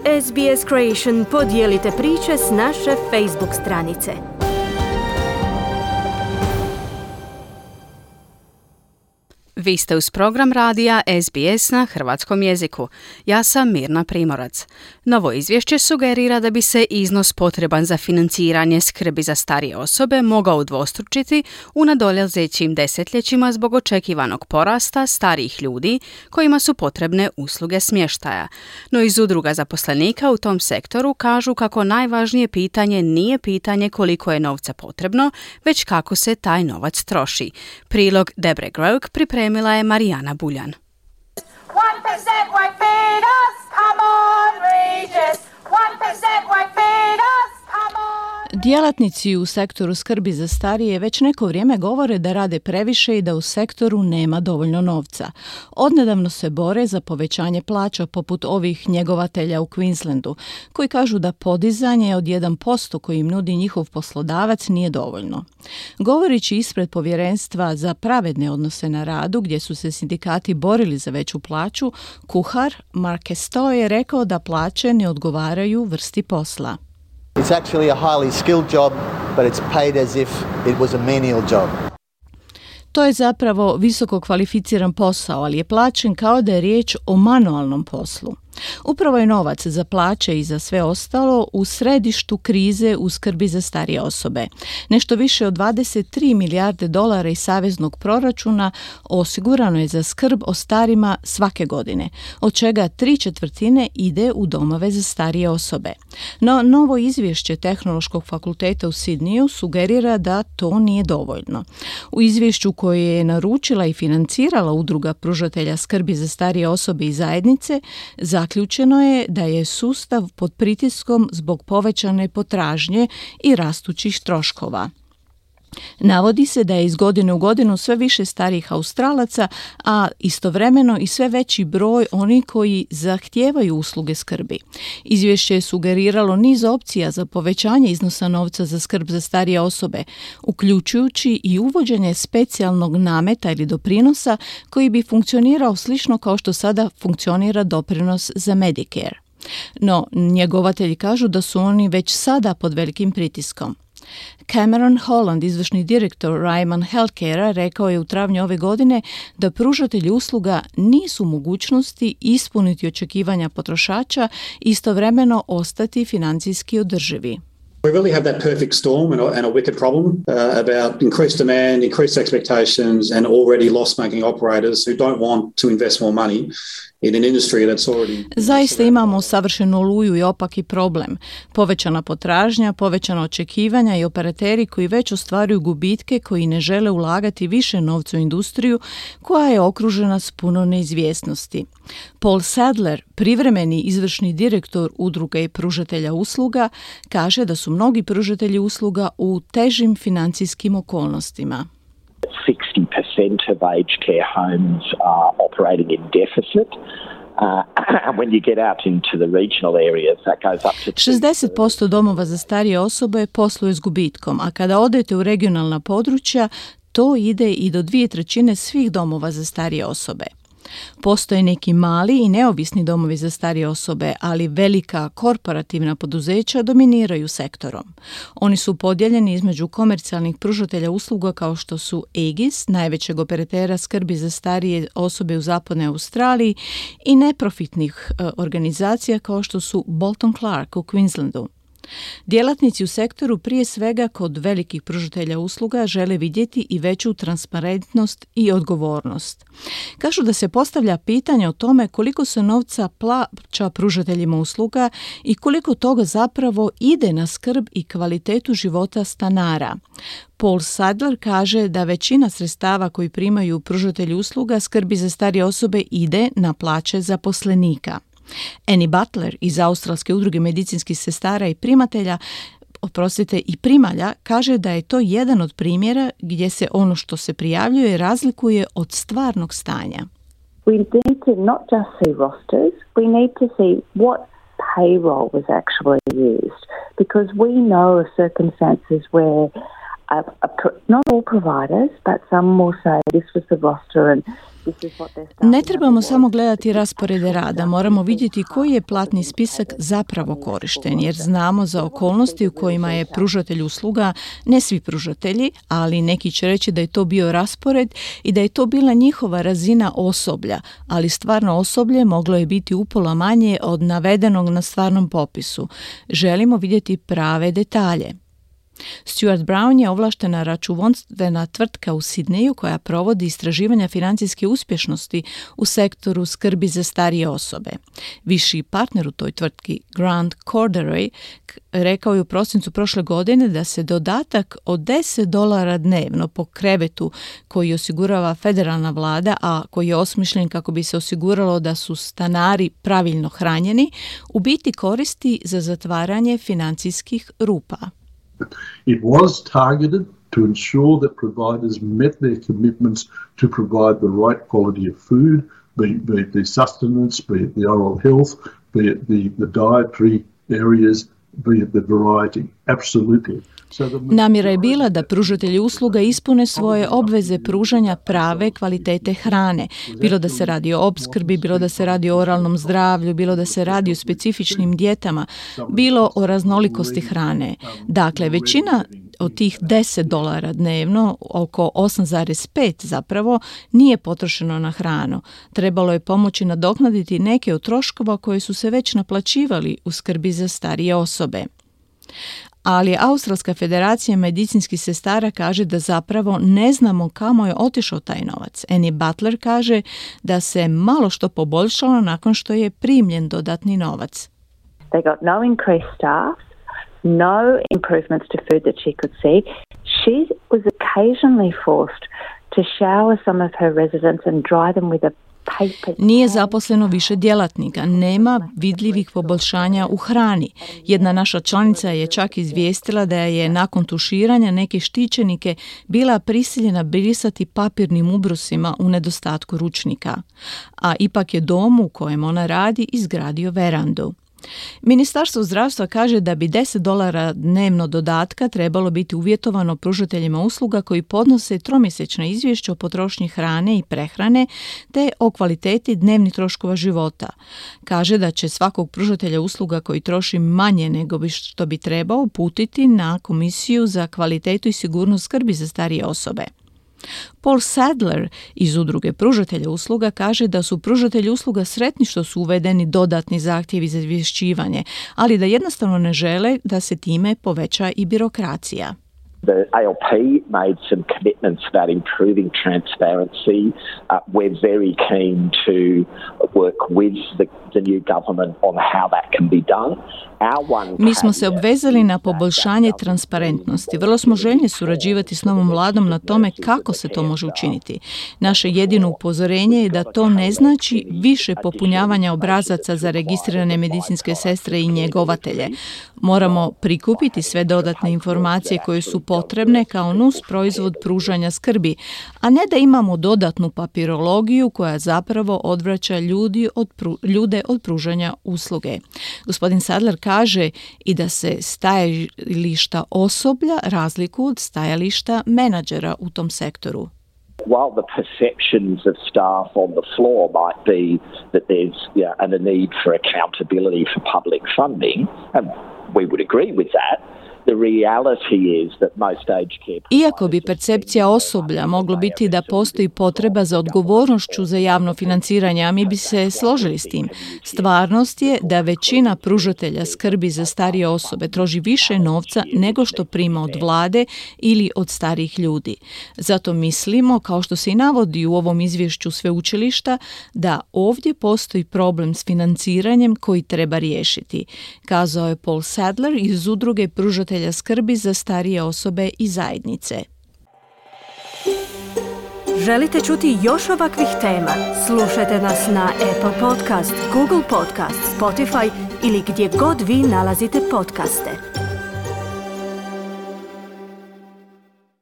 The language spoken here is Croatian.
SBS Creation, podijelite priče s naše Facebook stranice. Vi ste uz program radija SBS na hrvatskom jeziku. Ja sam Mirna Primorac. Novo izvješće sugerira da bi se iznos potreban za financiranje skrbi za starije osobe mogao udvostručiti u nadolazećim desetljećima zbog očekivanog porasta starijih ljudi kojima su potrebne usluge smještaja. No iz udruga zaposlenika u tom sektoru kažu kako najvažnije pitanje nije pitanje koliko je novca potrebno, već kako se taj novac troši. Prilog Debre Grouk pripremila je Marijana Buljan. 1% won't feed us, come on Regis, 1% won't feed us, come on. Djelatnici u sektoru skrbi za starije već neko vrijeme govore da rade previše i da u sektoru nema dovoljno novca. Odnedavno se bore za povećanje plaća poput ovih njegovatelja u Queenslandu, koji kažu da podizanje od 1% koji im nudi njihov poslodavac nije dovoljno. Govoreći ispred Povjerenstva za pravedne odnose na radu, gdje su se sindikati borili za veću plaću, kuhar Mark Estoy je rekao da plaće ne odgovaraju vrsti posla. It's actually a highly skilled job, but it's paid as if it was a menial job. To je zapravo visoko kvalificiran posao, ali je plaćen kao da je riječ o manualnom poslu. Upravo je novac za plaće i za sve ostalo u središtu krize u skrbi za starije osobe. Nešto više od 23 milijarde dolara iz saveznog proračuna osigurano je za skrb o starima svake godine, od čega 3/4 ide u domove za starije osobe. No, novo izvješće Tehnološkog fakulteta u Sydneyu sugerira da to nije dovoljno. U izvješću koje je naručila i financirala udruga pružatelja skrbi za starije osobe i zajednice, zaključeno je da je sustav pod pritiskom zbog povećane potražnje i rastućih troškova. Navodi se da je iz godine u godinu sve više starijih Australaca, a istovremeno i sve veći broj onih koji zahtijevaju usluge skrbi. Izvješće je sugeriralo niz opcija za povećanje iznosa novca za skrb za starije osobe, uključujući i uvođenje specijalnog nameta ili doprinosa koji bi funkcionirao slično kao što sada funkcionira doprinos za Medicare. No, njegovatelji kažu da su oni već sada pod velikim pritiskom. Cameron Holland, izvršni direktor Ryman Healthcare, rekao je u travnju ove godine da pružatelji usluga nisu u mogućnosti ispuniti očekivanja potrošača i istovremeno ostati financijski održivi. We really have that perfect storm and a wicked problem about increased demand, increased expectations and already loss-making operators who don't want to invest more money in an industry that's already... Zaista imamo savršenu oluju i opaki problem. Povećana potražnja, povećana očekivanja i operateri koji već ostvaruju gubitke, koji ne žele ulagati više novca u industriju koja je okružena s puno neizvjesnosti. Paul Sadler, privremeni izvršni direktor udruge i pružatelja usluga, kaže da su mnogi pružatelji usluga u težim financijskim okolnostima. 60% of aged care homes are operating in deficit. When you get out into the regional areas, that goes up to 60% domova za starije osobe posluje s gubitkom, a kada odete u regionalna područja, to ide i do 2/3 svih domova za starije osobe. Postoje neki mali i neovisni domovi za starije osobe, ali velika korporativna poduzeća dominiraju sektorom. Oni su podijeljeni između komercijalnih pružatelja usluga kao što su Aegis, najvećeg operatera skrbi za starije osobe u zapadnoj Australiji, i neprofitnih organizacija kao što su Bolton Clark u Queenslandu. Djelatnici u sektoru prije svega kod velikih pružatelja usluga žele vidjeti i veću transparentnost i odgovornost. Kažu da se postavlja pitanje o tome koliko se novca plaća pružateljima usluga i koliko toga zapravo ide na skrb i kvalitetu života stanara. Paul Sadler kaže da većina sredstava koji primaju pružatelji usluga skrbi za starije osobe ide na plaće zaposlenika. Annie Butler iz Australske udruge medicinskih sestara i primalja kaže da je to jedan od primjera gdje se ono što se prijavljuje razlikuje od stvarnog stanja. We need to not just see rosters, we need to see what payroll was actually used, because we know of circumstances where Not all providers, but some will say this was the roster and Ne trebamo samo gledati rasporede rada, moramo vidjeti koji je platni spisak zapravo korišten, jer znamo za okolnosti u kojima je pružatelj usluga, ne svi pružatelji, ali neki će reći da je to bio raspored i da je to bila njihova razina osoblja, ali stvarno osoblje moglo je biti upola manje od navedenog na stvarnom popisu. Želimo vidjeti prave detalje. Stuart Brown je ovlaštena računovodstvena tvrtka u Sidneju koja provodi istraživanja financijske uspješnosti u sektoru skrbi za starije osobe. Viši partner u toj tvrtki, Grant Corderoy, rekao je u prosincu prošle godine da se dodatak od $10 dnevno po krevetu koji osigurava federalna vlada, a koji je osmišljen kako bi se osiguralo da su stanari pravilno hranjeni, u biti koristi za zatvaranje financijskih rupa. It was targeted to ensure that providers met their commitments to provide the right quality of food, be it the sustenance, be it the oral health, be it the dietary areas, be it the variety. Absolutely. Namjera je bila da pružatelji usluga ispune svoje obveze pružanja prave kvalitete hrane, bilo da se radi o opskrbi, bilo da se radi o oralnom zdravlju, bilo da se radi o specifičnim dijetama, bilo o raznolikosti hrane. Dakle, većina od tih $10 dnevno, oko 8,5 zapravo, nije potrošeno na hranu. Trebalo je pomoći nadoknaditi neke od troškova koji su se već naplaćivali u skrbi za starije osobe. Ali Australska federacija medicinskih sestara kaže da zapravo ne znamo kamo je otišao taj novac. Annie Butler kaže da se malo što poboljšalo nakon što je primljen dodatni novac. They got no increased staff, no improvements to food that she could see. She was occasionally forced to shower some of her residents and dry them with a Nije zaposleno više djelatnika, nema vidljivih poboljšanja u hrani. Jedna naša članica je čak izvijestila da je nakon tuširanja neke štićenike bila prisiljena brisati papirnim ubrusima u nedostatku ručnika. A ipak je dom u kojem ona radi izgradio verandu. Ministarstvo zdravstva kaže da bi $10 dnevno dodatka trebalo biti uvjetovano pružateljima usluga koji podnose tromjesečna izvješća o potrošnji hrane i prehrane te o kvaliteti dnevnih troškova života. Kaže da će svakog pružatelja usluga koji troši manje nego što bi trebao uputiti na Komisiju za kvalitetu i sigurnost skrbi za starije osobe. Paul Sadler iz udruge pružatelja usluga kaže da su pružatelji usluga sretni što su uvedeni dodatni zahtjevi za izvješćivanje, ali da jednostavno ne žele da se time poveća i birokracija. The ALP made some commitments about improving transparency. We're very keen to work with the new government on how that can be done. Mi smo se obvezali na poboljšanje transparentnosti. Vrlo smo željni surađivati s novom vladom na tome kako se to može učiniti. Naše jedino upozorenje je da to ne znači više popunjavanja obrazaca za registrirane medicinske sestre i njegovatelje. Moramo prikupiti sve dodatne informacije koje su potrebne kao nus proizvod pružanja skrbi, a ne da imamo dodatnu papirologiju koja zapravo odvraća ljude od pružanja usluge. Gospodin Sadler kaže i da se stajališta osoblja razlikuju od stajališta menadžera u tom sektoru. While the perceptions of staff on the floor might be that there's a need for accountability for public funding, and we would agree with that, Iako bi percepcija osoblja moglo biti da postoji potreba za odgovornošću za javno financiranje, a mi bi se složili s tim, stvarnost je da većina pružatelja skrbi za starije osobe troši više novca nego što prima od vlade ili od starijih ljudi. Zato mislimo, kao što se i navodi u ovom izvješću sveučilišta, da ovdje postoji problem s financiranjem koji treba riješiti, kazao je Paul Sadler iz udruge pružatelja skrbi za starije osobe i zajednice. Želite čuti još ovakvih tema? Slušajte nas na Apple Podcast, Google Podcast, Spotify ili gdje god vi nalazite podcaste.